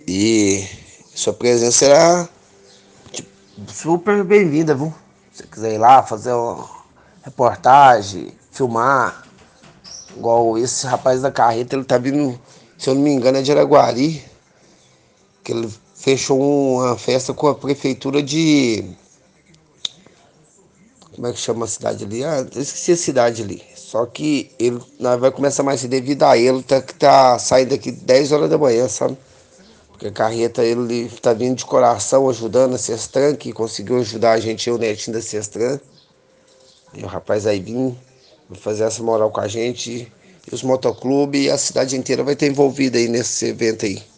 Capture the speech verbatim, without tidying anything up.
E sua presença será tipo, super bem-vinda, viu? Se você quiser ir lá fazer uma reportagem, filmar, igual esse rapaz da carreta, ele tá vindo, se eu não me engano, é de Araguari, que ele fechou uma festa com a prefeitura de. Como é que chama a cidade ali? Ah, eu esqueci a cidade ali. Só que ele nós vai começar mais cedo devido a ele, tá, que tá saindo aqui dez horas da manhã, sabe? Porque a carreta ele tá vindo de coração ajudando a Sestran, que conseguiu ajudar a gente, eu, o netinho da Sestran. E o rapaz aí vim vai fazer essa moral com a gente. E os motoclubes e a cidade inteira vai ter envolvida aí nesse evento aí.